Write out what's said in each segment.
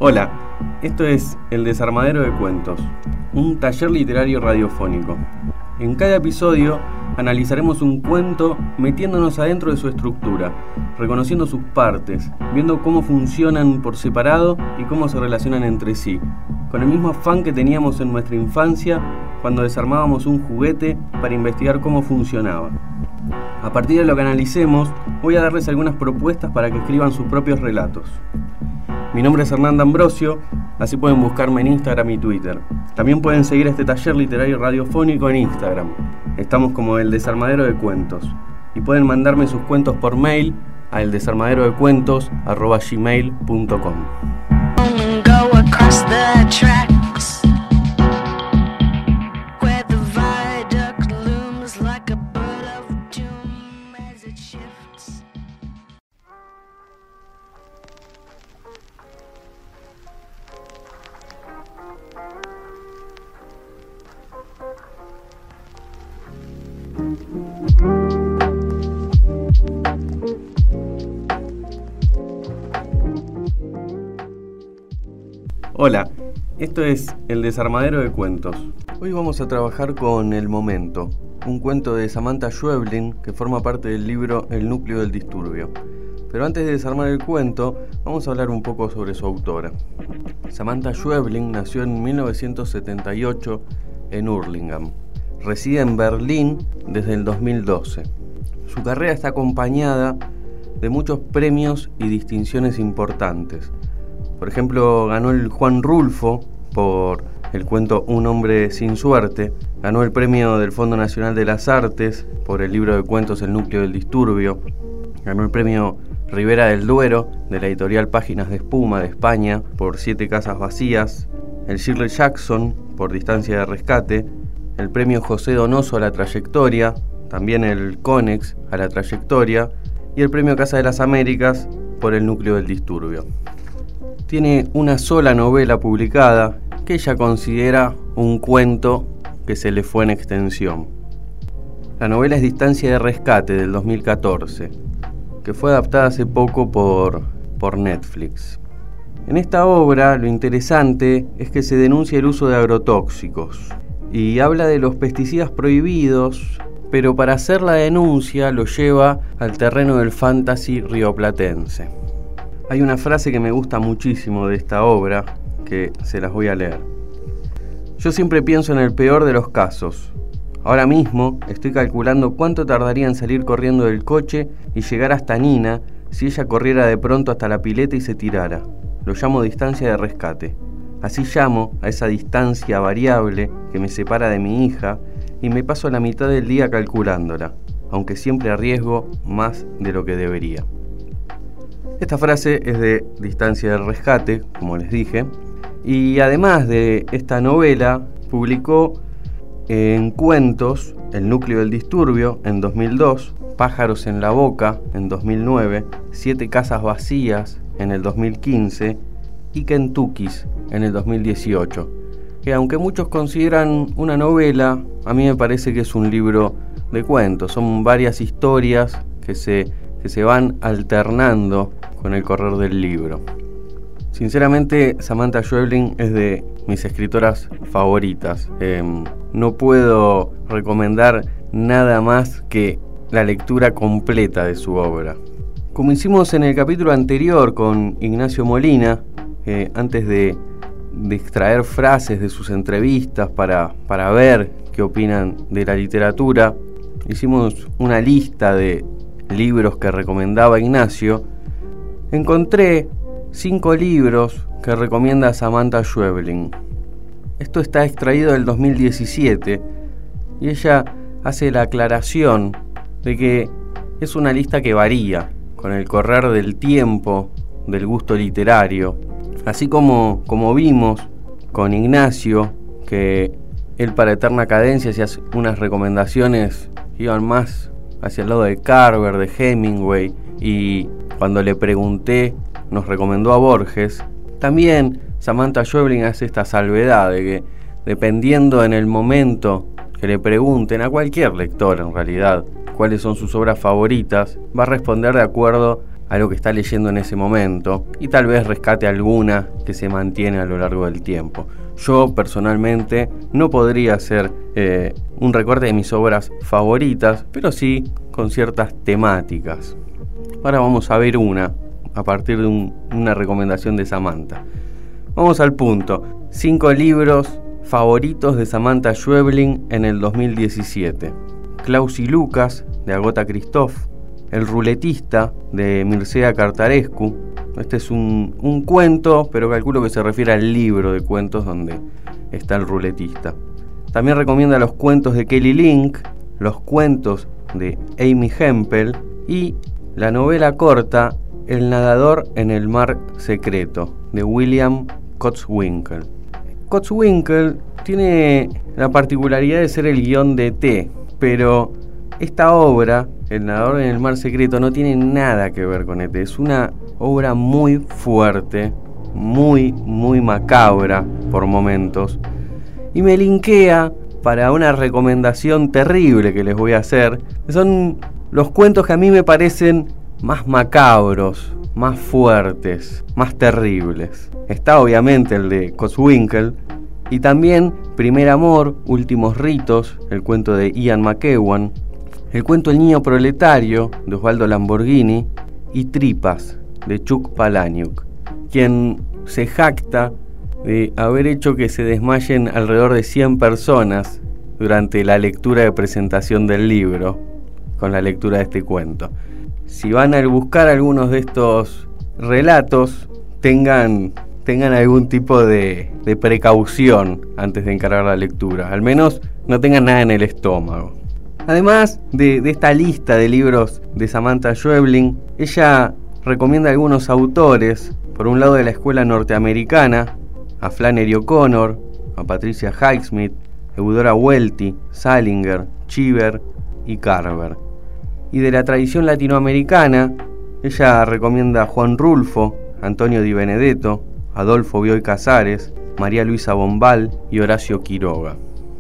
Hola, esto es El Desarmadero de Cuentos, un taller literario radiofónico. En cada episodio analizaremos un cuento metiéndonos adentro de su estructura, reconociendo sus partes, viendo cómo funcionan por separado y cómo se relacionan entre sí, con el mismo afán que teníamos en nuestra infancia cuando desarmábamos un juguete para investigar cómo funcionaba. A partir de lo que analicemos, voy a darles algunas propuestas para que escriban sus propios relatos. Mi nombre es Hernán D'Ambrosio, así pueden buscarme en Instagram y Twitter. También pueden seguir este taller literario radiofónico en Instagram. Estamos como El Desarmadero de Cuentos. Y pueden mandarme sus cuentos por mail a eldesarmaderodecuentos@gmail.com. Hola, esto es El Desarmadero de Cuentos. Hoy vamos a trabajar con El Momento, un cuento de Samantha Schweblin que forma parte del libro El núcleo del disturbio. Pero antes de desarmar el cuento, vamos a hablar un poco sobre su autora. Samantha Schweblin nació en 1978 en Hurlingham. Reside en Berlín desde el 2012. Su carrera está acompañada de muchos premios y distinciones importantes. Por ejemplo, ganó el Juan Rulfo por el cuento Un hombre sin suerte, ganó el premio del Fondo Nacional de las Artes por el libro de cuentos El núcleo del disturbio, ganó el premio Ribera del Duero de la editorial Páginas de Espuma de España por 7 casas vacías, el Shirley Jackson por Distancia de rescate, el premio José Donoso a la trayectoria, también el Conex a la trayectoria y el premio Casa de las Américas por El núcleo del disturbio. Tiene una sola novela publicada que ella considera un cuento que se le fue en extensión. La novela es Distancia de rescate del 2014, que fue adaptada hace poco por Netflix. En esta obra lo interesante es que se denuncia el uso de agrotóxicos y habla de los pesticidas prohibidos, pero para hacer la denuncia lo lleva al terreno del fantasy rioplatense. Hay una frase que me gusta muchísimo de esta obra, que se las voy a leer. Yo siempre pienso en el peor de los casos. Ahora mismo estoy calculando cuánto tardaría en salir corriendo del coche y llegar hasta Nina si ella corriera de pronto hasta la pileta y se tirara. Lo llamo distancia de rescate. Así llamo a esa distancia variable que me separa de mi hija y me paso la mitad del día calculándola, aunque siempre arriesgo más de lo que debería. Esta frase es de Distancia del rescate, como les dije, y además de esta novela, publicó en cuentos El núcleo del disturbio en 2002, Pájaros en la boca en 2009, 7 casas vacías en el 2015 y Kentuckys en el 2018, que aunque muchos consideran una novela, a mí me parece que es un libro de cuentos. Son varias historias que se van alternando con el correr del libro. Sinceramente, Samantha Schweblin es de mis escritoras favoritas. No puedo recomendar nada más que la lectura completa de su obra. Como hicimos en el capítulo anterior con Ignacio Molina, antes de extraer frases de sus entrevistas para ver qué opinan de la literatura, hicimos una lista de libros que recomendaba Ignacio. Encontré 5 libros que recomienda Samantha Schweblin. Esto está extraído del 2017 y ella hace la aclaración de que es una lista que varía con el correr del tiempo, del gusto literario, así como vimos con Ignacio, que él para Eterna Cadencia hacía unas recomendaciones que iban más hacia el lado de Carver, de Hemingway, y cuando le pregunté nos recomendó a Borges. También Samantha Schweblin hace esta salvedad de que dependiendo en el momento que le pregunten a cualquier lector en realidad cuáles son sus obras favoritas, va a responder de acuerdo lo que está leyendo en ese momento y tal vez rescate alguna que se mantiene a lo largo del tiempo. Yo personalmente no podría hacer un recorte de mis obras favoritas, pero sí con ciertas temáticas. Ahora vamos a ver una a partir de una recomendación de Samantha. Vamos al punto. 5 libros favoritos de Samantha Schweblin en el 2017. Klaus y Lucas, de Agota Christoph. El ruletista, de Mircea Cartarescu. Este es un cuento, pero calculo que se refiere al libro de cuentos donde está el ruletista. También recomienda los cuentos de Kelly Link, los cuentos de Amy Hempel y la novela corta El nadador en el mar secreto, de William Kotzwinkle. Kotzwinkle tiene la particularidad de ser el guión de T, pero esta obra, El nadador en el mar secreto, no tiene nada que ver con ET. Es una obra muy fuerte, muy macabra por momentos, y me linkea para una recomendación terrible que les voy a hacer. Son los cuentos que a mí me parecen más macabros, más fuertes, más terribles. Está obviamente el de Kotzwinkle y también Primer amor, últimos ritos, el cuento de Ian McEwan, el cuento El niño proletario, de Osvaldo Lamborghini, y Tripas, de Chuck Palahniuk, quien se jacta de haber hecho que se desmayen alrededor de 100 personas durante la lectura de presentación del libro, con la lectura de este cuento. Si van a buscar algunos de estos relatos, tengan algún tipo de precaución antes de encarar la lectura. Al menos no tengan nada en el estómago. Además de esta lista de libros de Samantha Schweblin, ella recomienda algunos autores, por un lado de la escuela norteamericana, a Flannery O'Connor, a Patricia Highsmith, Eudora Welty, Salinger, Cheever y Carver. Y de la tradición latinoamericana, ella recomienda a Juan Rulfo, Antonio Di Benedetto, Adolfo Bioy Casares, María Luisa Bombal y Horacio Quiroga.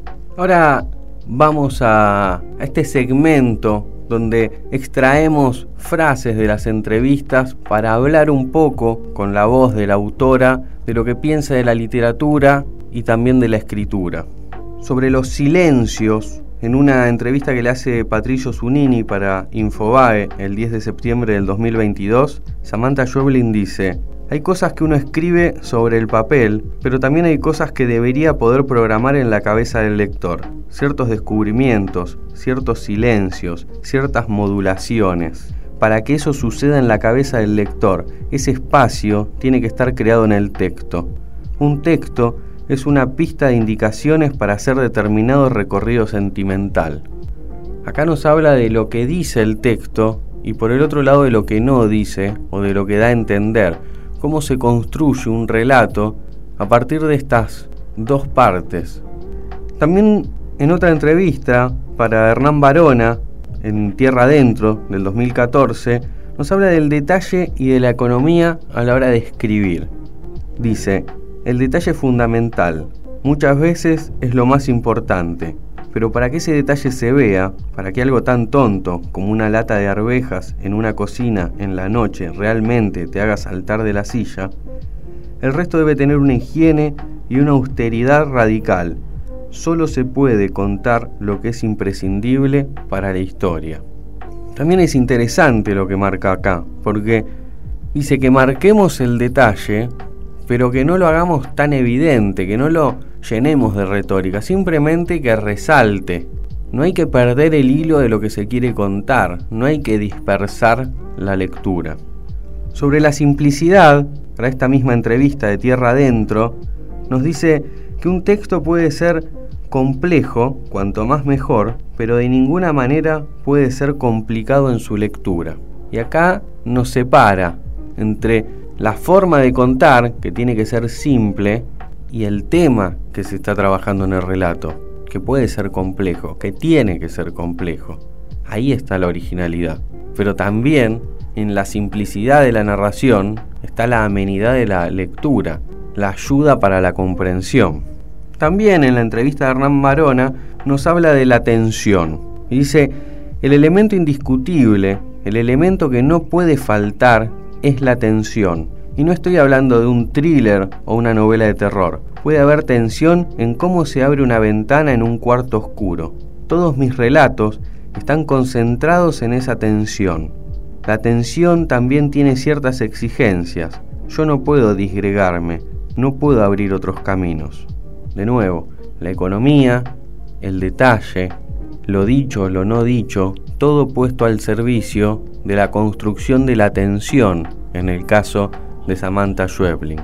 Ahora vamos a este segmento donde extraemos frases de las entrevistas para hablar un poco con la voz de la autora de lo que piensa de la literatura y también de la escritura. Sobre los silencios, en una entrevista que le hace Patricio Zunini para Infobae el 10 de septiembre del 2022, Samantha Schweblin dice: hay cosas que uno escribe sobre el papel, pero también hay cosas que debería poder programar en la cabeza del lector. Ciertos descubrimientos, ciertos silencios, ciertas modulaciones. Para que eso suceda en la cabeza del lector, ese espacio tiene que estar creado en el texto. Un texto es una pista de indicaciones para hacer determinado recorrido sentimental. Acá nos habla de lo que dice el texto y por el otro lado de lo que no dice o de lo que da a entender. Cómo se construye un relato a partir de estas dos partes. También en otra entrevista para Hernán Barona, en Tierra Adentro, del 2014, nos habla del detalle y de la economía a la hora de escribir. Dice: el detalle es fundamental, muchas veces es lo más importante, pero para que ese detalle se vea, para que algo tan tonto como una lata de arvejas en una cocina en la noche realmente te haga saltar de la silla, el resto debe tener una higiene y una austeridad radical. Solo se puede contar lo que es imprescindible para la historia. También es interesante lo que marca acá, porque dice que marquemos el detalle, pero que no lo hagamos tan evidente, que no lo llenemos de retórica, simplemente que resalte. No hay que perder el hilo de lo que se quiere contar, no hay que dispersar la lectura. Sobre la simplicidad, para esta misma entrevista de Tierra Adentro, nos dice que un texto puede ser complejo, cuanto más mejor, pero de ninguna manera puede ser complicado en su lectura. Y acá nos separa entre la forma de contar, que tiene que ser simple, y el tema que se está trabajando en el relato, que puede ser complejo, que tiene que ser complejo. Ahí está la originalidad. Pero también en la simplicidad de la narración está la amenidad de la lectura, la ayuda para la comprensión. También en la entrevista de Hernán Barona nos habla de la tensión. Y dice: el elemento indiscutible el elemento que no puede faltar es la tensión. Y no estoy hablando de un thriller o una novela de terror. Puede haber tensión en cómo se abre una ventana en un cuarto oscuro. Todos mis relatos están concentrados en esa tensión. La tensión también tiene ciertas exigencias. Yo no puedo disgregarme, no puedo abrir otros caminos. De nuevo, la economía, el detalle, lo dicho, lo no dicho, todo puesto al servicio de la construcción de la tensión, en el caso de Samantha Schweblin.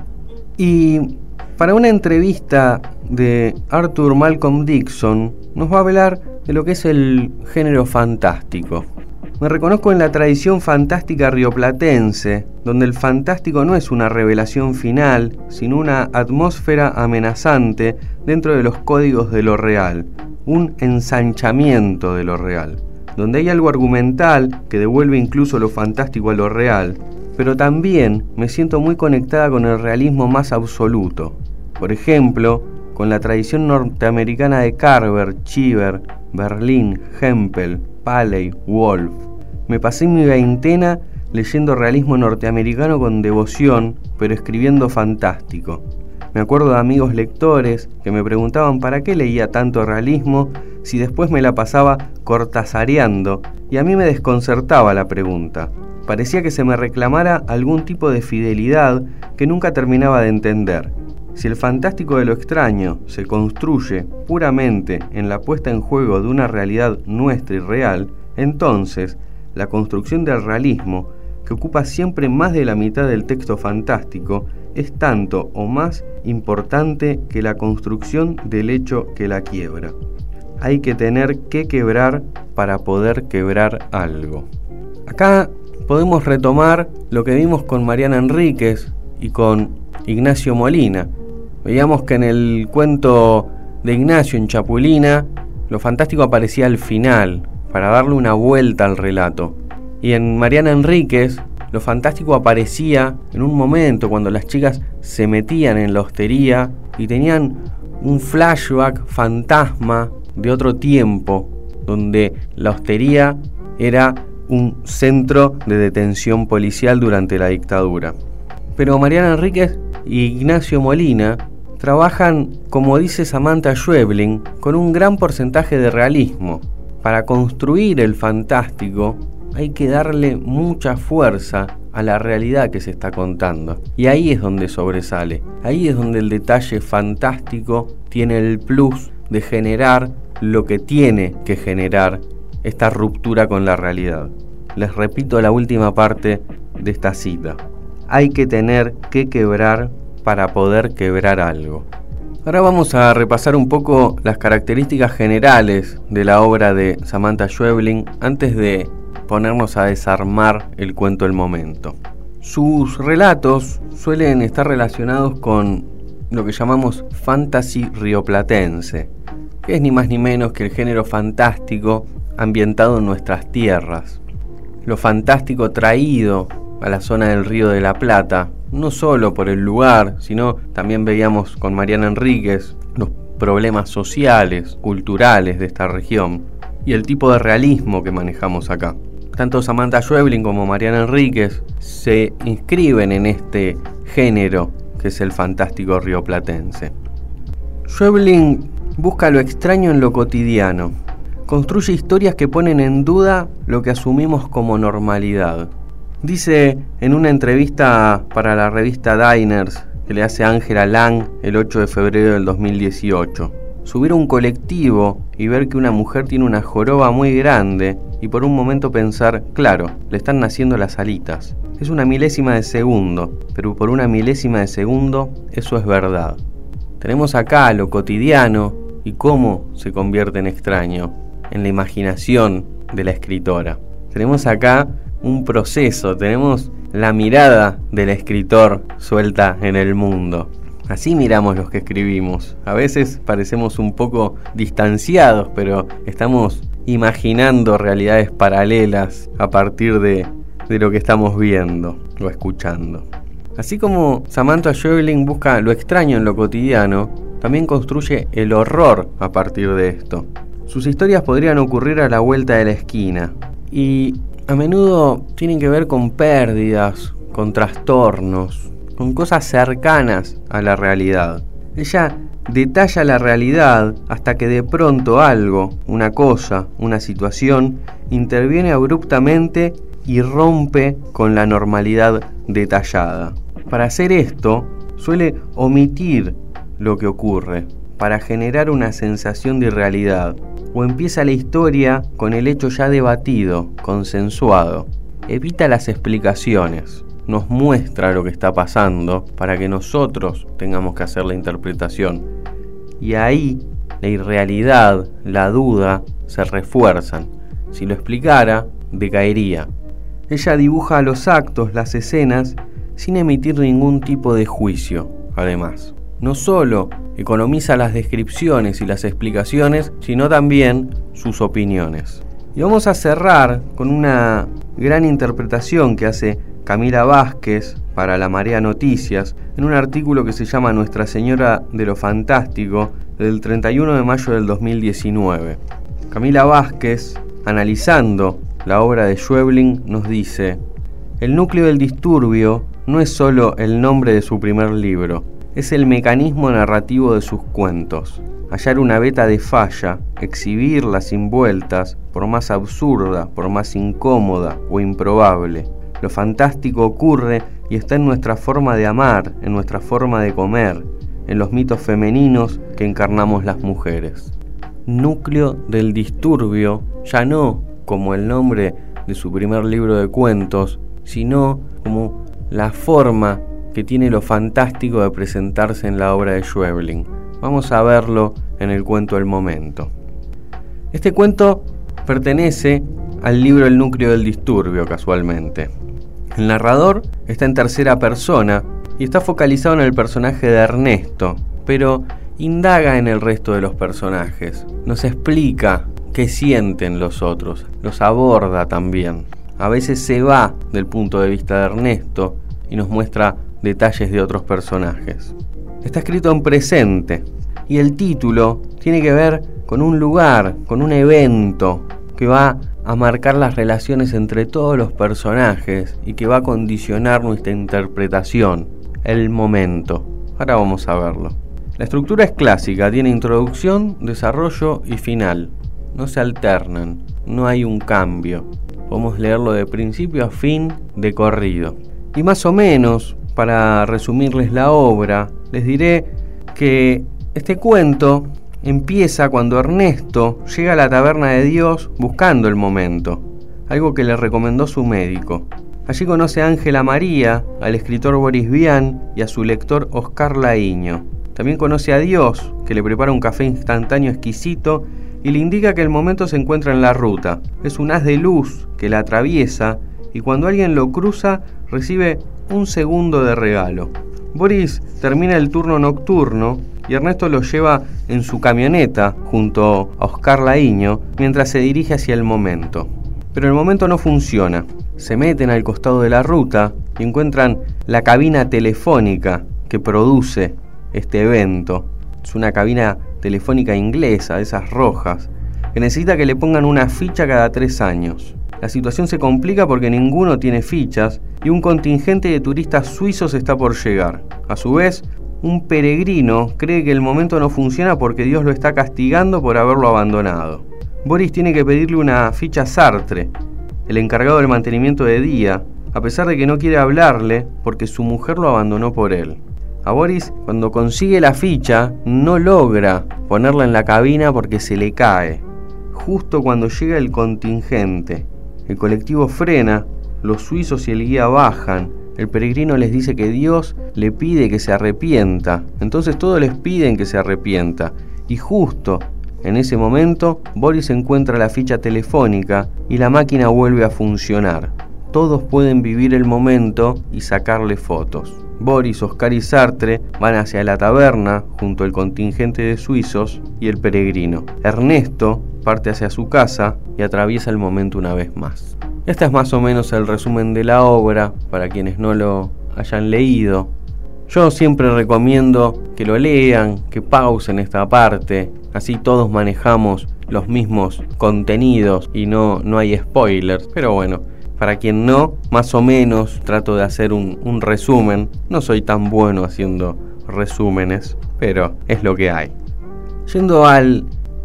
Y para una entrevista de Arthur Malcolm Dixon, nos va a hablar de lo que es el género fantástico. Me reconozco en la tradición fantástica rioplatense, donde el fantástico no es una revelación final, sino una atmósfera amenazante dentro de los códigos de lo real, un ensanchamiento de lo real, donde hay algo argumental que devuelve incluso lo fantástico a lo real, pero también me siento muy conectada con el realismo más absoluto. Por ejemplo, con la tradición norteamericana de Carver, Cheever, Berlin, Hempel, Paley, Wolf. Me pasé mi veintena leyendo realismo norteamericano con devoción, pero escribiendo fantástico. Me acuerdo de amigos lectores que me preguntaban para qué leía tanto realismo si después me la pasaba cortasareando, y a mí me desconcertaba la pregunta. Parecía que se me reclamara algún tipo de fidelidad que nunca terminaba de entender. Si el fantástico de lo extraño se construye puramente en la puesta en juego de una realidad nuestra y real, entonces la construcción del realismo, que ocupa siempre más de la mitad del texto fantástico, es tanto o más importante que la construcción del hecho que la quiebra. Hay que tener que quebrar para poder quebrar algo. Acá podemos retomar lo que vimos con Mariana Enríquez y con Ignacio Molina. Veíamos que en el cuento de Ignacio en Chapulina, lo fantástico aparecía al final, para darle una vuelta al relato. Y en Mariana Enríquez, lo fantástico aparecía en un momento cuando las chicas se metían en la hostería y tenían un flashback fantasma de otro tiempo, donde la hostería era un centro de detención policial durante la dictadura. Pero Mariana Enríquez y Ignacio Molina trabajan, como dice Samantha Schweblin, con un gran porcentaje de realismo. Para construir el fantástico hay que darle mucha fuerza a la realidad que se está contando. Y ahí es donde sobresale. Ahí es donde el detalle fantástico tiene el plus de generar lo que tiene que generar esta ruptura con la realidad. Les repito la última parte de esta cita. Hay que tener que quebrar para poder quebrar algo. Ahora vamos a repasar un poco las características generales de la obra de Samantha Schweblin antes de ponernos a desarmar el cuento del momento. Sus relatos suelen estar relacionados con lo que llamamos fantasy rioplatense, que es ni más ni menos que el género fantástico ambientado en nuestras tierras. Lo fantástico traído a la zona del Río de la Plata, no solo por el lugar, sino también veíamos con Mariana Enríquez los problemas sociales, culturales de esta región y el tipo de realismo que manejamos acá. Tanto Samantha Schweblin como Mariana Enríquez se inscriben en este género que es el fantástico rioplatense. Schweblin busca lo extraño en lo cotidiano, construye historias que ponen en duda lo que asumimos como normalidad. Dice en una entrevista para la revista Diners que le hace Ángela Lang el 8 de febrero del 2018: subir a un colectivo y ver que una mujer tiene una joroba muy grande y por un momento pensar, claro, le están naciendo las alitas. Es una milésima de segundo, pero por una milésima de segundo eso es verdad. Tenemos acá lo cotidiano y cómo se convierte en extraño, en la imaginación de la escritora. Tenemos acá un proceso, tenemos la mirada del escritor suelta en el mundo. Así miramos los que escribimos. A veces parecemos un poco distanciados, pero estamos imaginando realidades paralelas a partir de lo que estamos viendo o escuchando. Así como Samantha Schweblin busca lo extraño en lo cotidiano, también construye el horror a partir de esto. Sus historias podrían ocurrir a la vuelta de la esquina, y a menudo tienen que ver con pérdidas, con trastornos, con cosas cercanas a la realidad. Ella detalla la realidad hasta que de pronto algo, una cosa, una situación, interviene abruptamente y rompe con la normalidad detallada. Para hacer esto, suele omitir lo que ocurre, para generar una sensación de irrealidad, o empieza la historia con el hecho ya debatido, consensuado. Evita las explicaciones, nos muestra lo que está pasando para que nosotros tengamos que hacer la interpretación. Y ahí la irrealidad, la duda, se refuerzan. Si lo explicara, decaería. Ella dibuja los actos, las escenas, sin emitir ningún tipo de juicio, además. No solo economiza las descripciones y las explicaciones, sino también sus opiniones. Y vamos a cerrar con una gran interpretación que hace Camila Vázquez para La Marea Noticias, en un artículo que se llama Nuestra Señora de lo Fantástico, del 31 de mayo del 2019. Camila Vázquez, analizando la obra de Schweblin, nos dice: el núcleo del disturbio no es solo el nombre de su primer libro, es el mecanismo narrativo de sus cuentos. Hallar una beta de falla, exhibirla sin vueltas, por más absurda, por más incómoda o improbable. Lo fantástico ocurre y está en nuestra forma de amar, en nuestra forma de comer, en los mitos femeninos que encarnamos las mujeres. Núcleo del disturbio, ya no como el nombre de su primer libro de cuentos, sino como la forma que tiene lo fantástico de presentarse en la obra de Schweblin. Vamos a verlo en el cuento El Momento. Este cuento pertenece al libro El núcleo del disturbio, casualmente. El narrador está en tercera persona y está focalizado en el personaje de Ernesto, pero indaga en el resto de los personajes. Nos explica qué sienten los otros, los aborda también. A veces se va del punto de vista de Ernesto y nos muestra detalles de otros personajes. Está escrito en presente y el título tiene que ver con un lugar, con un evento que va a marcar las relaciones entre todos los personajes y que va a condicionar nuestra interpretación, el momento. Ahora vamos a verlo. La estructura es clásica, tiene introducción, desarrollo y final. No se alternan, no hay un cambio. Podemos leerlo de principio a fin de corrido. Y más o menos, para resumirles la obra, les diré que este cuento empieza cuando Ernesto llega a la taberna de Dios buscando el momento, algo que le recomendó su médico. Allí conoce a Ángela María, al escritor Boris Vian y a su lector Oscar Laíño. También conoce a Dios, que le prepara un café instantáneo exquisito y le indica que el momento se encuentra en la ruta. Es un haz de luz que la atraviesa y cuando alguien lo cruza recibe un segundo de regalo. Boris termina el turno nocturno y Ernesto lo lleva en su camioneta junto a Oscar Laíño mientras se dirige hacia el momento. Pero el momento no funciona. Se meten al costado de la ruta y encuentran la cabina telefónica que produce este evento. Es una cabina telefónica inglesa, de esas rojas, que necesita que le pongan una ficha cada 3 años. La situación se complica porque ninguno tiene fichas y un contingente de turistas suizos está por llegar. A su vez, un peregrino cree que el momento no funciona porque Dios lo está castigando por haberlo abandonado. Boris tiene que pedirle una ficha a Sartre, el encargado del mantenimiento de día, a pesar de que no quiere hablarle porque su mujer lo abandonó por él. A Boris, cuando consigue la ficha, no logra ponerla en la cabina porque se le cae. Justo cuando llega el contingente, el colectivo frena, los suizos y el guía bajan. El peregrino les dice que Dios le pide que se arrepienta. Entonces todos les piden que se arrepienta. Y justo en ese momento, Boris encuentra la ficha telefónica y la máquina vuelve a funcionar. Todos pueden vivir el momento y sacarle fotos. Boris, Oscar y Sartre van hacia la taberna junto al contingente de suizos y el peregrino. Ernesto parte hacia su casa y atraviesa el momento una vez más. Este es más o menos el resumen de la obra para quienes no lo hayan leído. Yo siempre recomiendo que lo lean, que pausen esta parte, así todos manejamos los mismos contenidos y no hay spoilers. Pero bueno, Para quien no, más o menos trato de hacer un resumen. No soy tan bueno haciendo resúmenes, pero es lo que hay. Yendo al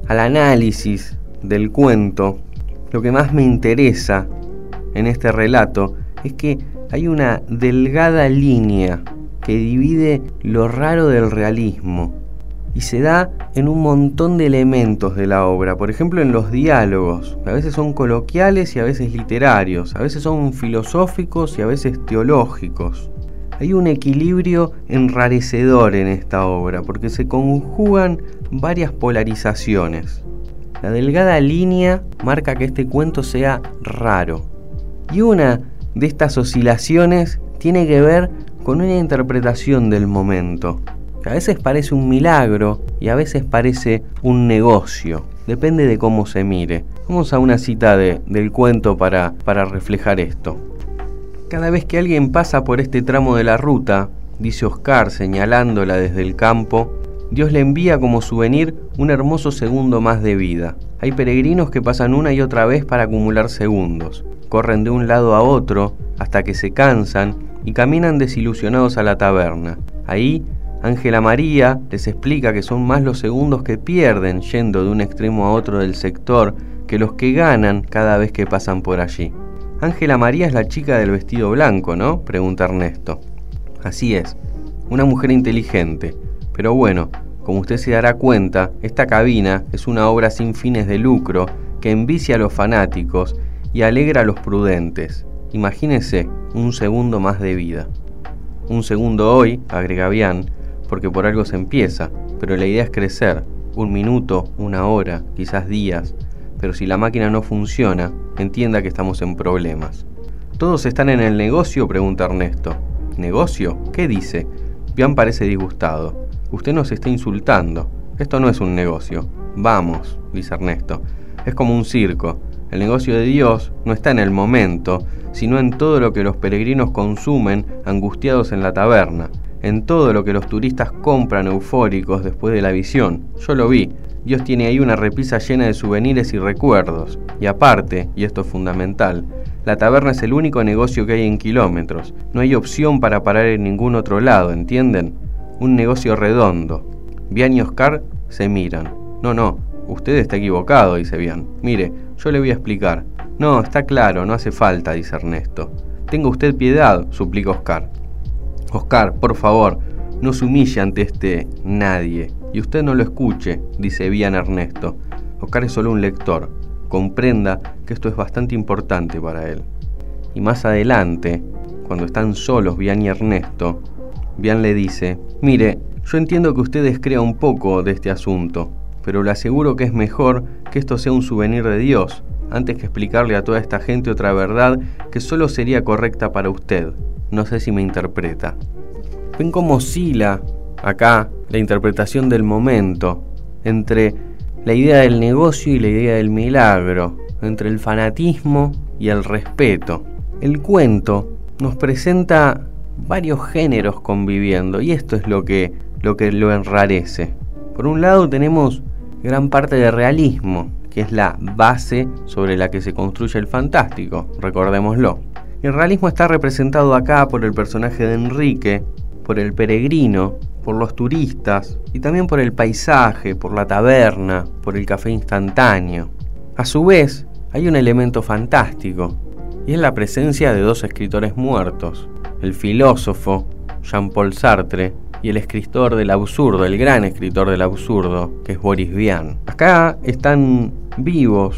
análisis del cuento, lo que más me interesa en este relato es que hay una delgada línea que divide lo raro del realismo y se da en un montón de elementos de la obra. Por ejemplo, en los diálogos, a veces son coloquiales y a veces literarios, a veces son filosóficos y a veces teológicos. Hay un equilibrio enrarecedor en esta obra porque se conjugan varias polarizaciones. La delgada línea marca que este cuento sea raro. Y una de estas oscilaciones tiene que ver con una interpretación del momento, que a veces parece un milagro y a veces parece un negocio. Depende de cómo se mire. Vamos a una cita del cuento para reflejar esto. Cada vez que alguien pasa por este tramo de la ruta, dice Oscar señalándola desde el campo, Dios le envía como souvenir un hermoso segundo más de vida. Hay peregrinos que pasan una y otra vez para acumular segundos. Corren de un lado a otro hasta que se cansan y caminan desilusionados a la taberna. Ahí, Ángela María les explica que son más los segundos que pierden yendo de un extremo a otro del sector que los que ganan cada vez que pasan por allí. Ángela María es la chica del vestido blanco, ¿no?, pregunta Ernesto. Así es, una mujer inteligente. Pero bueno, como usted se dará cuenta, esta cabina es una obra sin fines de lucro que envicia a los fanáticos y alegra a los prudentes. Imagínese un segundo más de vida. Un segundo hoy, agrega Bian, porque por algo se empieza, pero la idea es crecer. 1 minuto, 1 hora, quizás días. Pero si la máquina no funciona, entienda que estamos en problemas. ¿Todos están en el negocio?, pregunta Ernesto. ¿Negocio? ¿Qué dice? Bian parece disgustado. Usted nos está insultando. Esto no es un negocio. Vamos, dice Ernesto. Es como un circo. El negocio de Dios no está en el momento, sino en todo lo que los peregrinos consumen angustiados en la taberna, en todo lo que los turistas compran eufóricos después de la visión. Yo lo vi. Dios tiene ahí una repisa llena de souvenirs y recuerdos. Y aparte, y esto es fundamental, la taberna es el único negocio que hay en kilómetros. No hay opción para parar en ningún otro lado, ¿entienden? Un negocio redondo. Bian y Oscar se miran. No, usted está equivocado, dice Bian. Mire, yo le voy a explicar. No, está claro, no hace falta, dice Ernesto. Tenga usted piedad, suplica Oscar. Oscar, por favor, no se humille ante este nadie. Y usted no lo escuche, dice Bian a Ernesto. Oscar es solo un lector. Comprenda que esto es bastante importante para él. Y más adelante, cuando están solos Bian y Ernesto, Bian le dice: mire, yo entiendo que usted descrea un poco de este asunto, pero le aseguro que es mejor que esto sea un souvenir de Dios, antes que explicarle a toda esta gente otra verdad que solo sería correcta para usted. No sé si me interpreta. ¿Ven cómo oscila acá la interpretación del momento entre la idea del negocio y la idea del milagro, entre el fanatismo y el respeto? El cuento nos presenta varios géneros conviviendo y esto es lo que lo enrarece. Por un lado tenemos gran parte de realismo, que es la base sobre la que se construye el fantástico, recordémoslo. El realismo está representado acá por el personaje de Enrique, por el peregrino, por los turistas y también por el paisaje, por la taberna, por el café instantáneo. A su vez, hay un elemento fantástico y es la presencia de 2 escritores muertos, el filósofo Jean-Paul Sartre y el escritor del absurdo, el gran escritor del absurdo, que es Boris Vian. Acá están vivos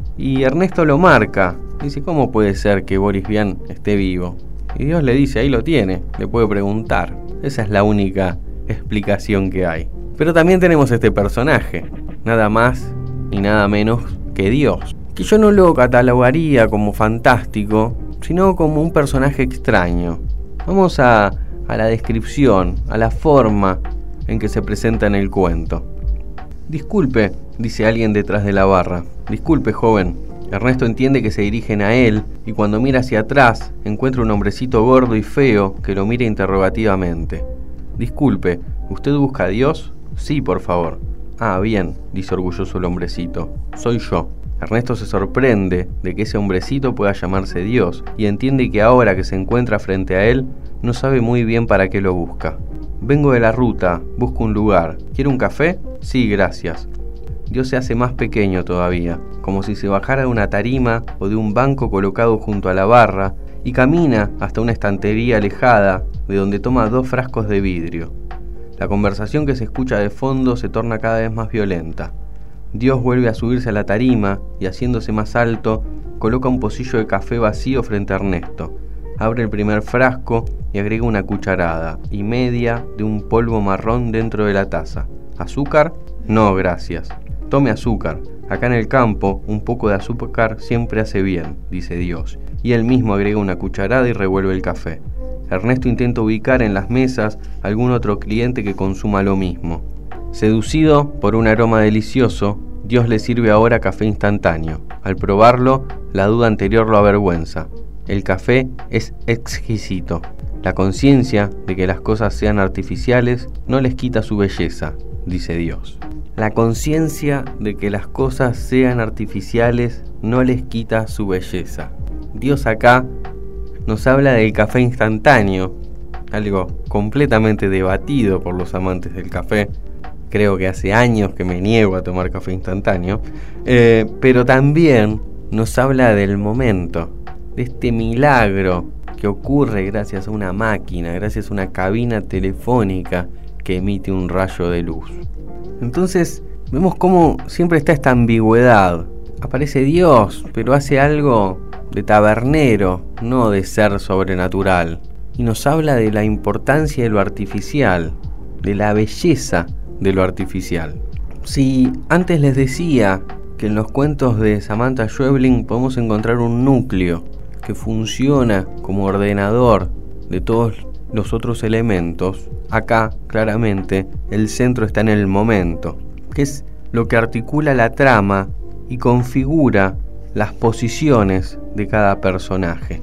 y Ernesto lo marca. Dice: ¿cómo puede ser que Boris Vian esté vivo? Y Dios le dice: ahí lo tiene, le puede preguntar. Esa es la única explicación que hay. Pero también tenemos este personaje, nada más ni nada menos que Dios, que yo no lo catalogaría como fantástico, sino como un personaje extraño. Vamos a la descripción, a la forma en que se presenta en el cuento. Disculpe, dice alguien detrás de la barra. Disculpe, joven. Ernesto entiende que se dirigen a él y cuando mira hacia atrás encuentra un hombrecito gordo y feo que lo mira interrogativamente. Disculpe, ¿usted busca a Dios? Sí, por favor. Ah, bien, dice orgulloso el hombrecito. Soy yo. Ernesto se sorprende de que ese hombrecito pueda llamarse Dios y entiende que ahora que se encuentra frente a él, no sabe muy bien para qué lo busca. Vengo de la ruta, busco un lugar. ¿Quiere un café? Sí, gracias. Dios se hace más pequeño todavía, como si se bajara de una tarima o de un banco colocado junto a la barra y camina hasta una estantería alejada de donde toma 2 frascos de vidrio. La conversación que se escucha de fondo se torna cada vez más violenta. Dios vuelve a subirse a la tarima y, haciéndose más alto, coloca un pocillo de café vacío frente a Ernesto. Abre el primer frasco y agrega una cucharada y media de un polvo marrón dentro de la taza. ¿Azúcar? No, gracias. Tome azúcar. Acá en el campo, un poco de azúcar siempre hace bien, dice Dios. Y él mismo agrega una cucharada y revuelve el café. Ernesto intenta ubicar en las mesas algún otro cliente que consuma lo mismo. Seducido por un aroma delicioso, Dios le sirve ahora café instantáneo. Al probarlo, la duda anterior lo avergüenza. El café es exquisito. La conciencia de que las cosas sean artificiales no les quita su belleza, dice Dios. La conciencia de que las cosas sean artificiales no les quita su belleza. Dios acá nos habla del café instantáneo, algo completamente debatido por los amantes del café. Creo que hace años que me niego a tomar café instantáneo, pero también nos habla del momento, de este milagro que ocurre gracias a una máquina, gracias a una cabina telefónica que emite un rayo de luz. Entonces vemos cómo siempre está esta ambigüedad. Aparece Dios, pero hace algo de tabernero, no de ser sobrenatural. Y nos habla de la importancia de lo artificial, de la belleza de lo artificial. Si antes les decía que en los cuentos de Samantha Schweblin podemos encontrar un núcleo que funciona como ordenador de todos los otros elementos, acá claramente el centro está en el momento, que es lo que articula la trama y configura las posiciones de cada personaje.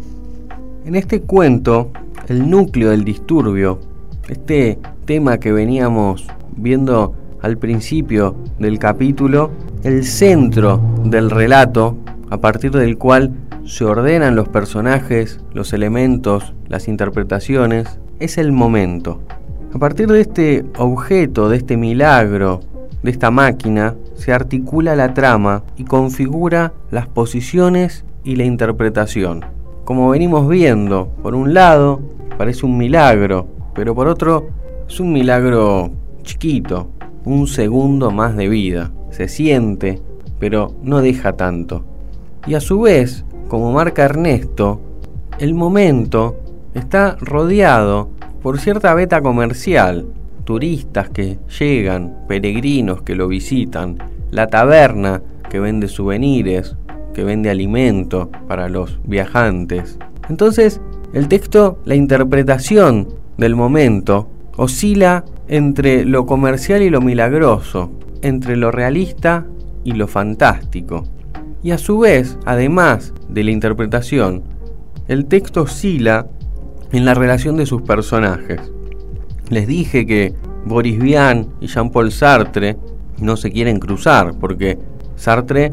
En este cuento, el núcleo del disturbio, este tema que veníamos viendo al principio del capítulo, el centro del relato, a partir del cual se ordenan los personajes, los elementos, las interpretaciones, es el momento. A partir de este objeto, de este milagro, de esta máquina, se articula la trama y configura las posiciones y la interpretación. Como venimos viendo, por un lado parece un milagro, pero por otro es un milagro chiquito, un segundo más de vida. Se siente, pero no deja tanto. Y a su vez, como marca Ernesto, el momento está rodeado por cierta beta comercial, turistas que llegan, peregrinos que lo visitan, la taberna que vende souvenirs, que vende alimento para los viajantes. Entonces, el texto, la interpretación del momento, oscila entre lo comercial y lo milagroso, entre lo realista y lo fantástico. Y a su vez, además de la interpretación, el texto oscila en la relación de sus personajes. Les dije que Boris Vian y Jean-Paul Sartre no se quieren cruzar, porque Sartre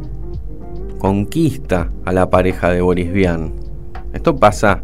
conquista a la pareja de Boris Vian. Esto pasa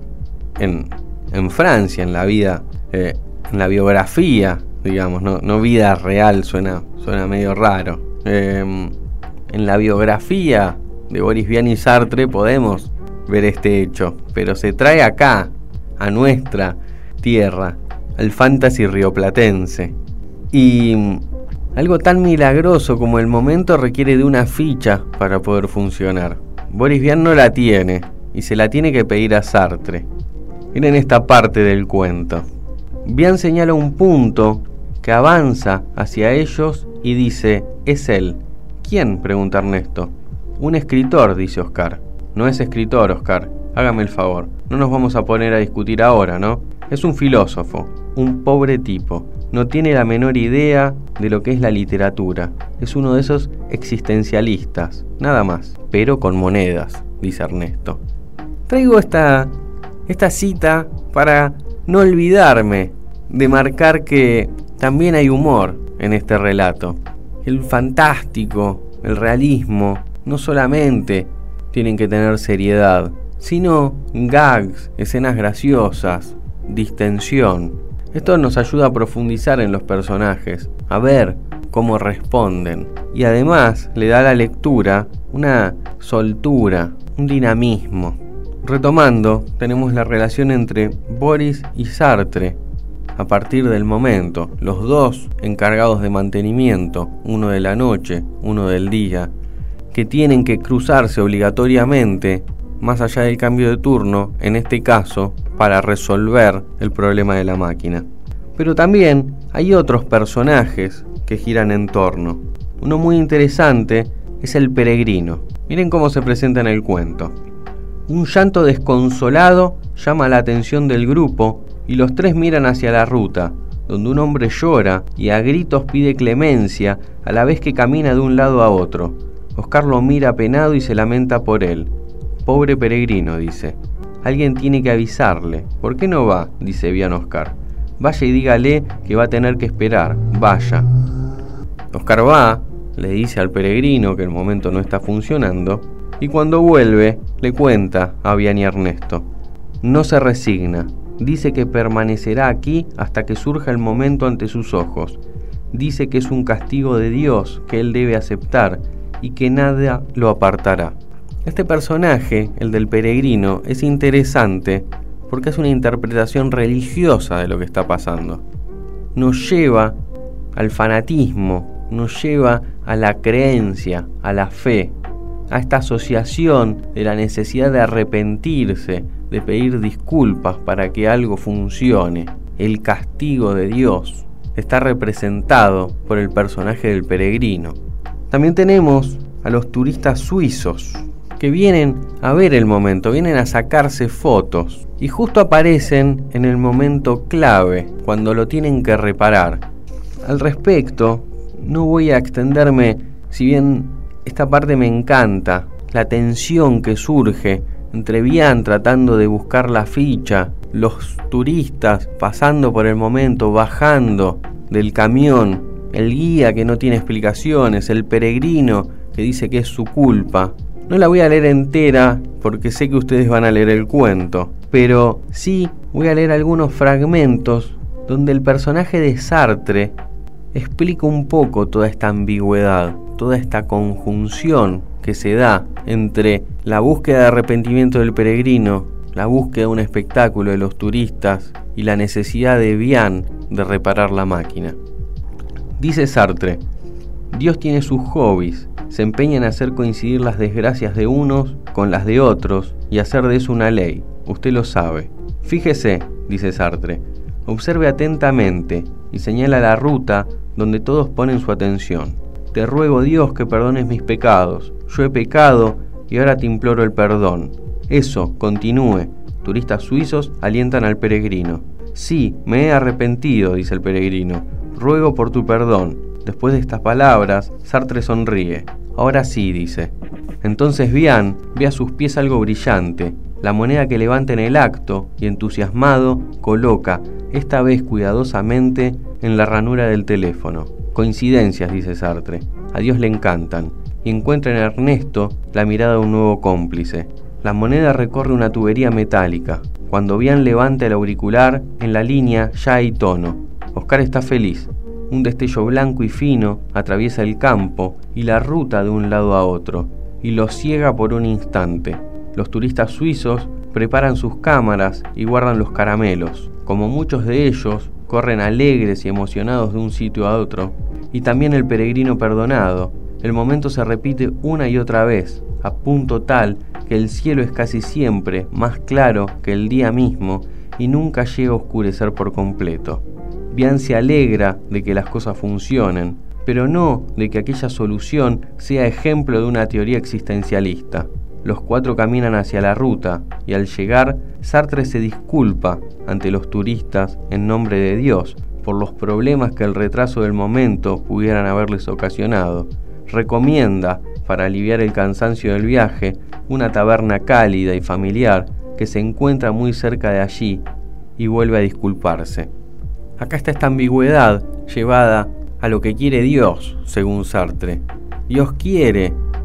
en Francia, en la vida, en la biografía, digamos, no vida real, suena medio raro. En la biografía de Boris Vian y Sartre podemos ver este hecho, pero se trae acá, a nuestra tierra, al fantasy rioplatense. Y algo tan milagroso como el momento requiere de una ficha para poder funcionar. Boris Vian no la tiene y se la tiene que pedir a Sartre. Miren esta parte del cuento. Vian señala un punto que avanza hacia ellos y dice: es él. ¿Quién?, pregunta Ernesto. Un escritor, dice Oscar. No es escritor, Oscar. Hágame el favor. No nos vamos a poner a discutir ahora, ¿no? Es un filósofo, un pobre tipo. No tiene la menor idea de lo que es la literatura. Es uno de esos existencialistas, nada más, pero con monedas, dice Ernesto. Traigo esta cita para no olvidarme de marcar que también hay humor en este relato. El fantástico, el realismo, no solamente tienen que tener seriedad, sino gags, escenas graciosas, distensión. Esto nos ayuda a profundizar en los personajes, a ver cómo responden. Y además le da a la lectura una soltura, un dinamismo. Retomando, tenemos la relación entre Boris y Sartre. A partir del momento, los dos encargados de mantenimiento, uno de la noche, uno del día, que tienen que cruzarse obligatoriamente, más allá del cambio de turno, en este caso, para resolver el problema de la máquina. Pero también hay otros personajes que giran en torno. Uno muy interesante es el peregrino. Miren cómo se presenta en el cuento. Un llanto desconsolado llama la atención del grupo y los tres miran hacia la ruta, donde un hombre llora y a gritos pide clemencia a la vez que camina de un lado a otro. Oscar lo mira apenado y se lamenta por él. Pobre peregrino, dice. Alguien tiene que avisarle. ¿Por qué no va?, dice bien Oscar. Vaya y dígale que va a tener que esperar. Vaya. Oscar va, le dice al peregrino que el momento no está funcionando, y cuando vuelve le cuenta a Bian y Ernesto. No se resigna. Dice que permanecerá aquí hasta que surja el momento ante sus ojos. Dice que es un castigo de Dios que él debe aceptar y que nada lo apartará. Este personaje, el del peregrino, es interesante porque es una interpretación religiosa de lo que está pasando. Nos lleva al fanatismo, nos lleva a la creencia, a la fe, a esta asociación de la necesidad de arrepentirse, de pedir disculpas para que algo funcione. El castigo de Dios está representado por el personaje del peregrino. También tenemos a los turistas suizos que vienen a ver el momento, vienen a sacarse fotos y justo aparecen en el momento clave, cuando lo tienen que reparar. Al respecto, no voy a extenderme, si bien esta parte me encanta, la tensión que surge entre Bian tratando de buscar la ficha, los turistas pasando por el momento, bajando del camión, el guía que no tiene explicaciones, el peregrino que dice que es su culpa. No la voy a leer entera porque sé que ustedes van a leer el cuento, pero sí voy a leer algunos fragmentos donde el personaje de Sartre explica un poco toda esta ambigüedad, toda esta conjunción que se da entre la búsqueda de arrepentimiento del peregrino, la búsqueda de un espectáculo de los turistas y la necesidad de Bian de reparar la máquina. Dice Sartre: Dios tiene sus hobbies, se empeña en hacer coincidir las desgracias de unos con las de otros y hacer de eso una ley, usted lo sabe. Fíjese, dice Sartre, observe atentamente y señala la ruta donde todos ponen su atención. Te ruego, Dios, que perdones mis pecados. Yo he pecado y ahora te imploro el perdón. Eso, continúe. Turistas suizos alientan al peregrino. Sí, me he arrepentido, dice el peregrino. Ruego por tu perdón. Después de estas palabras, Sartre sonríe. Ahora sí, dice. Entonces Bian ve a sus pies algo brillante, la moneda que levanta en el acto y entusiasmado coloca, esta vez cuidadosamente, en la ranura del teléfono. Coincidencias, dice Sartre. A Dios le encantan. Y encuentra en Ernesto la mirada de un nuevo cómplice. La moneda recorre una tubería metálica. Cuando Bian levanta el auricular, en la línea ya hay tono. Oscar está feliz. Un destello blanco y fino atraviesa el campo y la ruta de un lado a otro, y lo ciega por un instante. Los turistas suizos preparan sus cámaras y guardan los caramelos. Como muchos de ellos, corren alegres y emocionados de un sitio a otro. Y también el peregrino perdonado. El momento se repite una y otra vez, a punto tal que el cielo es casi siempre más claro que el día mismo y nunca llega a oscurecer por completo. Bian se alegra de que las cosas funcionen, pero no de que aquella solución sea ejemplo de una teoría existencialista. Los cuatro caminan hacia la ruta y al llegar, Sartre se disculpa ante los turistas en nombre de Dios por los problemas que el retraso del momento pudieran haberles ocasionado. Recomienda, para aliviar el cansancio del viaje, una taberna cálida y familiar que se encuentra muy cerca de allí y vuelve a disculparse. Acá está esta ambigüedad llevada a lo que quiere Dios, según Sartre. Dios quiere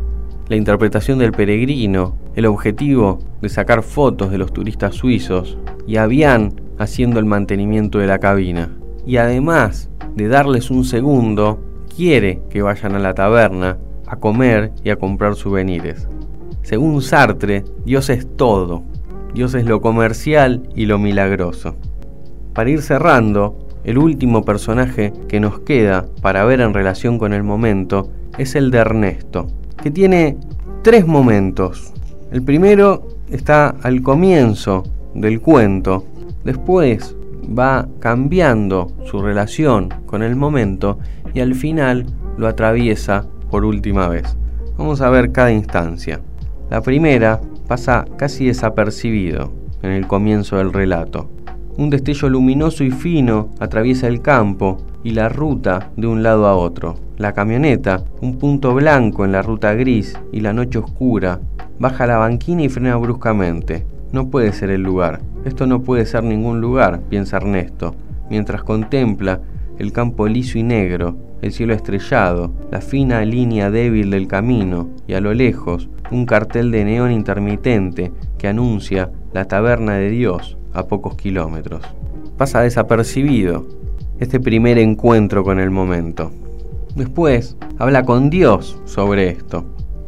la interpretación del peregrino, el objetivo de sacar fotos de los turistas suizos y a Bian haciendo el mantenimiento de la cabina. Y además de darles un segundo, quiere que vayan a la taberna a comer y a comprar souvenirs. Según Sartre, Dios es todo. Dios es lo comercial y lo milagroso. Para ir cerrando, el último personaje que nos queda para ver en relación con el momento es el de Ernesto, que tiene 3 momentos. El primero está al comienzo del cuento, después va cambiando su relación con el momento y al final lo atraviesa por última vez. Vamos a ver cada instancia. La primera pasa casi desapercibido en el comienzo del relato. Un destello luminoso y fino atraviesa el campo y la ruta de un lado a otro. La camioneta, un punto blanco en la ruta gris y la noche oscura, baja la banquina y frena bruscamente. No puede ser el lugar. Esto no puede ser ningún lugar, piensa Ernesto, mientras contempla el campo liso y negro, el cielo estrellado, la fina línea débil del camino y a lo lejos un cartel de neón intermitente que anuncia la taberna de Dios a pocos kilómetros. Pasa desapercibido este primer encuentro con el momento. Después habla con Dios sobre esto.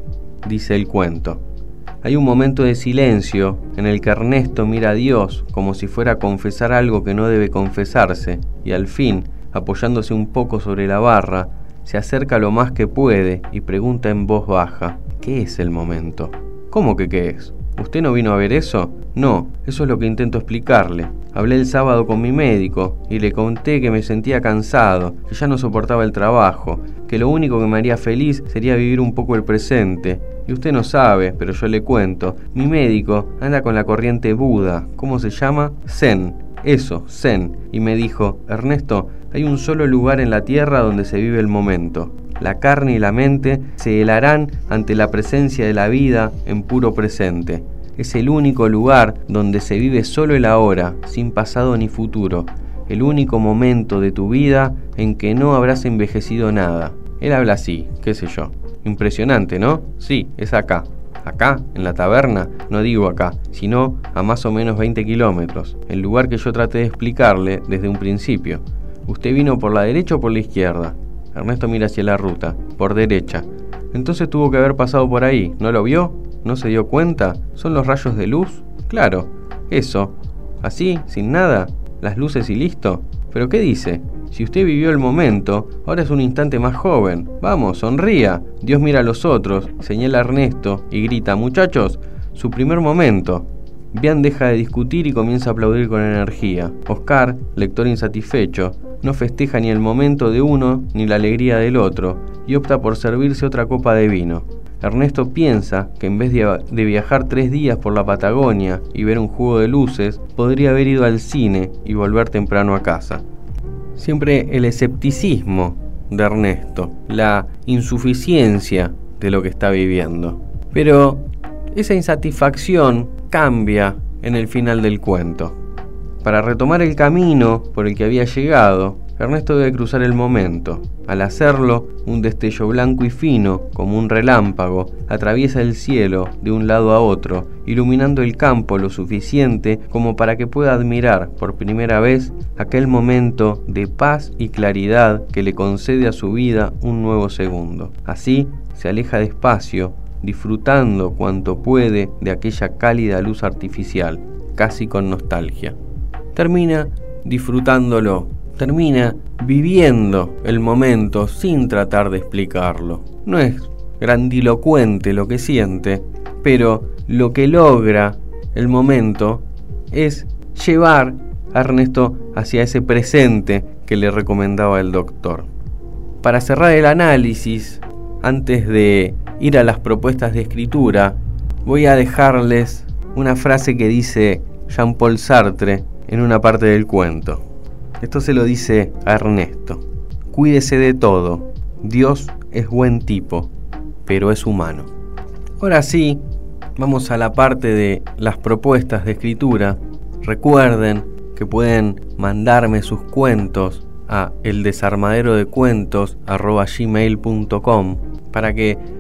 Dice el cuento: hay un momento de silencio en el que Ernesto mira a Dios como si fuera a confesar algo que no debe confesarse y al fin, apoyándose un poco sobre la barra, se acerca lo más que puede y pregunta en voz baja: ¿qué es el momento? ¿Cómo que qué es? ¿Usted no vino a ver eso? No, eso es lo que intento explicarle. Hablé el sábado con mi médico y le conté que me sentía cansado, que ya no soportaba el trabajo, que lo único que me haría feliz sería vivir un poco el presente. Y usted no sabe, pero yo le cuento, mi médico anda con la corriente Buda. ¿Cómo se llama? Zen. Eso, Zen. Y me dijo: Ernesto, hay un solo lugar en la tierra donde se vive el momento. La carne y la mente se helarán ante la presencia de la vida en puro presente. Es el único lugar donde se vive solo el ahora, sin pasado ni futuro. El único momento de tu vida en que no habrás envejecido nada. Él habla así, qué sé yo. Impresionante, ¿no? Sí, es acá. Acá, en la taberna, no digo acá, sino a más o menos 20 kilómetros. El lugar que yo traté de explicarle desde un principio. ¿Usted vino por la derecha o por la izquierda? Ernesto mira hacia la ruta, por derecha. Entonces tuvo que haber pasado por ahí, ¿no lo vio? ¿No se dio cuenta? ¿Son los rayos de luz? Claro, eso. ¿Así, sin nada? ¿Las luces y listo? ¿Pero qué dice? Si usted vivió el momento, ahora es un instante más joven. Vamos, sonría. Dios mira a los otros, señala a Ernesto y grita: muchachos, su primer momento. Bian deja de discutir y comienza a aplaudir con energía. Oscar, lector insatisfecho, no festeja ni el momento de uno ni la alegría del otro y opta por servirse otra copa de vino. Ernesto piensa que en vez de viajar 3 días por la Patagonia y ver un juego de luces, podría haber ido al cine y volver temprano a casa. Siempre el escepticismo de Ernesto, la insuficiencia de lo que está viviendo. Pero esa insatisfacción cambia en el final del cuento. Para retomar el camino por el que había llegado, Ernesto debe cruzar el momento. Al hacerlo, un destello blanco y fino, como un relámpago, atraviesa el cielo de un lado a otro, iluminando el campo lo suficiente como para que pueda admirar por primera vez aquel momento de paz y claridad que le concede a su vida un nuevo segundo. Así, se aleja despacio, disfrutando cuanto puede de aquella cálida luz artificial, casi con nostalgia. Termina disfrutándolo. Termina viviendo el momento sin tratar de explicarlo. No es grandilocuente lo que siente, pero lo que logra el momento es llevar a Ernesto hacia ese presente que le recomendaba el doctor. Para cerrar el análisis, antes de ir a las propuestas de escritura, voy a dejarles una frase que dice Jean-Paul Sartre en una parte del cuento. Esto se lo dice a Ernesto: cuídese de todo, Dios es buen tipo, pero es humano. Ahora sí, vamos a la parte de las propuestas de escritura. Recuerden que pueden mandarme sus cuentos a eldesarmaderodecuentos@gmail.com para que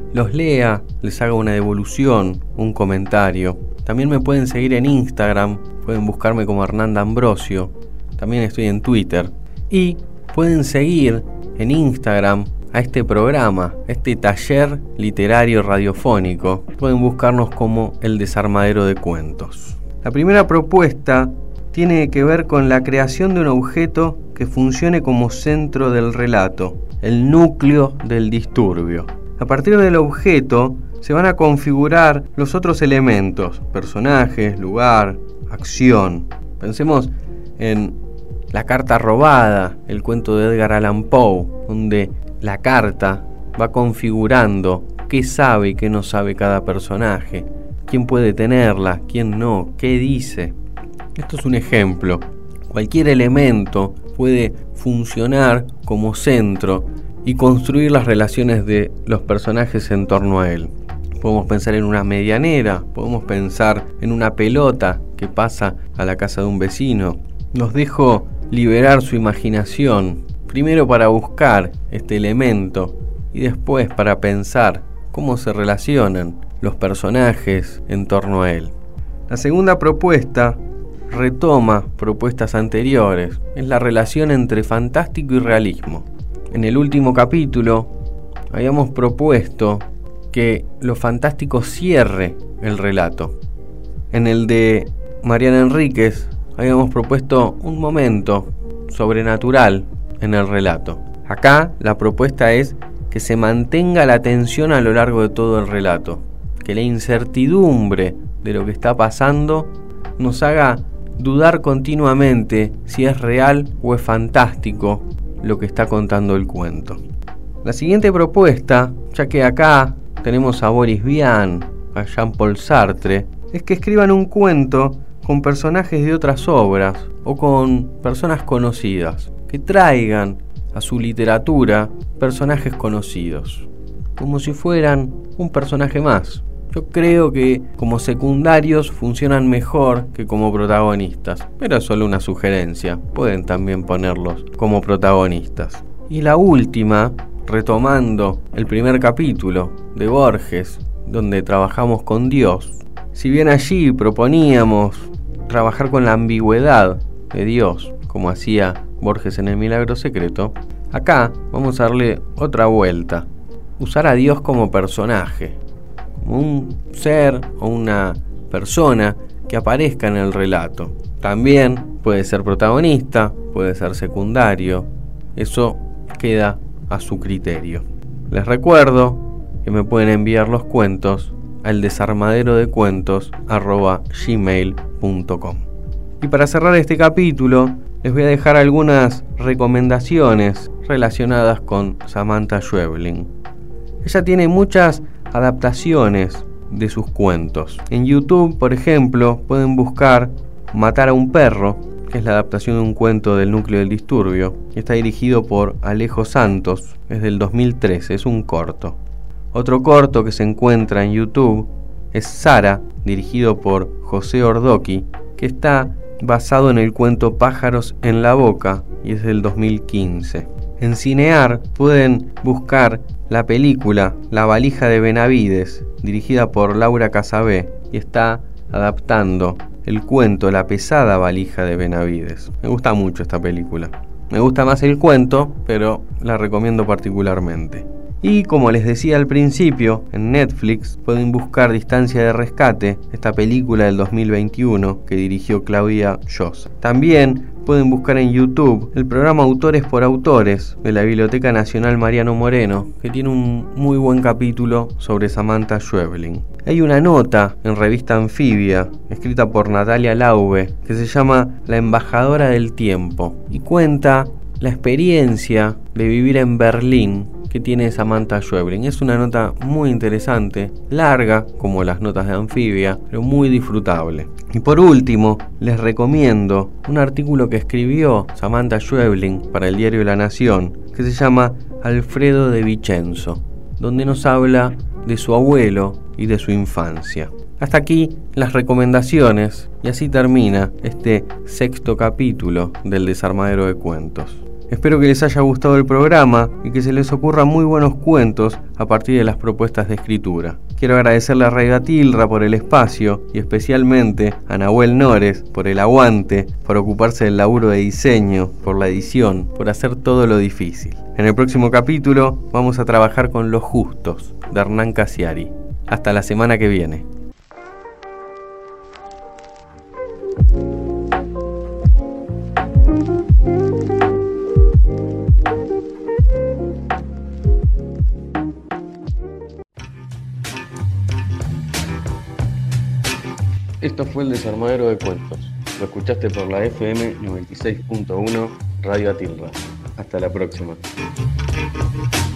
los lea, les haga una devolución, un comentario. También me pueden seguir en Instagram, pueden buscarme como Hernán D'Ambrosio. También estoy en Twitter. Y pueden seguir en Instagram a este programa, este taller literario radiofónico. Pueden buscarnos como El Desarmadero de Cuentos. La primera propuesta tiene que ver con la creación de un objeto que funcione como centro del relato, el núcleo del disturbio. A partir del objeto se van a configurar los otros elementos, personajes, lugar, acción. Pensemos en La carta robada, el cuento de Edgar Allan Poe, donde la carta va configurando qué sabe y qué no sabe cada personaje, quién puede tenerla, quién no, qué dice. Esto es un ejemplo. Cualquier elemento puede funcionar como centro y construir las relaciones de los personajes en torno a él. Podemos pensar en una medianera, podemos pensar en una pelota que pasa a la casa de un vecino. Los dejo liberar su imaginación, primero para buscar este elemento y después para pensar cómo se relacionan los personajes en torno a él. La segunda propuesta retoma propuestas anteriores, es la relación entre fantástico y realismo. En el último capítulo habíamos propuesto que lo fantástico cierre el relato. En el de Mariana Enríquez habíamos propuesto un momento sobrenatural en el relato. Acá la propuesta es que se mantenga la tensión a lo largo de todo el relato, que la incertidumbre de lo que está pasando nos haga dudar continuamente si es real o es fantástico lo que está contando el cuento. La siguiente propuesta, ya que acá tenemos a Boris Vian, a Jean-Paul Sartre, es que escriban un cuento con personajes de otras obras o con personas conocidas, que traigan a su literatura personajes conocidos, como si fueran un personaje más. Yo creo que como secundarios funcionan mejor que como protagonistas, pero es solo una sugerencia, pueden también ponerlos como protagonistas. Y la última, retomando el primer capítulo de Borges, donde trabajamos con Dios, si bien allí proponíamos trabajar con la ambigüedad de Dios, como hacía Borges en El Milagro Secreto, acá vamos a darle otra vuelta, usar a Dios como personaje, como un ser o una persona que aparezca en el relato. También puede ser protagonista, puede ser secundario, eso queda a su criterio. Les recuerdo que me pueden enviar los cuentos al desarmaderodecuentos@gmail.com. Y para cerrar este capítulo, les voy a dejar algunas recomendaciones relacionadas con Samantha Schweblin. Ella tiene muchas adaptaciones de sus cuentos. En YouTube, por ejemplo, pueden buscar Matar a un perro, que es la adaptación de un cuento del núcleo del disturbio. Está dirigido por Alejo Santos, es del 2013, es un corto. Otro corto que se encuentra en YouTube es Sara, dirigido por José Ordoqui, que está basado en el cuento Pájaros en la boca y es del 2015. En Cinear pueden buscar la película La valija de Benavides, dirigida por Laura Casabé, y está adaptando el cuento La pesada valija de Benavides. Me gusta mucho esta película. Me gusta más el cuento, pero la recomiendo particularmente. Y como les decía al principio, en Netflix pueden buscar Distancia de Rescate, esta película del 2021 que dirigió Claudia Llosa. También pueden buscar en YouTube el programa Autores por Autores de la Biblioteca Nacional Mariano Moreno, que tiene un muy buen capítulo sobre Samantha Schweblin. Hay una nota en Revista Anfibia, escrita por Natalia Laube, que se llama La embajadora del tiempo, y cuenta la experiencia de vivir en Berlín que tiene Samantha Schweblin. Es una nota muy interesante, larga como las notas de Anfibia, pero muy disfrutable. Y por último, les recomiendo un artículo que escribió Samantha Schweblin para el diario La Nación, que se llama Alfredo de Vicenzo, donde nos habla de su abuelo y de su infancia. Hasta aquí las recomendaciones, y así termina este 6º capítulo del Desarmadero de Cuentos. Espero que les haya gustado el programa y que se les ocurran muy buenos cuentos a partir de las propuestas de escritura. Quiero agradecerle a Raiga Tilra por el espacio y especialmente a Nahuel Nores por el aguante, por ocuparse del laburo de diseño, por la edición, por hacer todo lo difícil. En el próximo capítulo vamos a trabajar con Los Justos, de Hernán Casiari. Hasta la semana que viene. Esto fue El Desarmadero de Cuentos. Lo escuchaste por la FM 96.1 Radio Atilra. Hasta la próxima.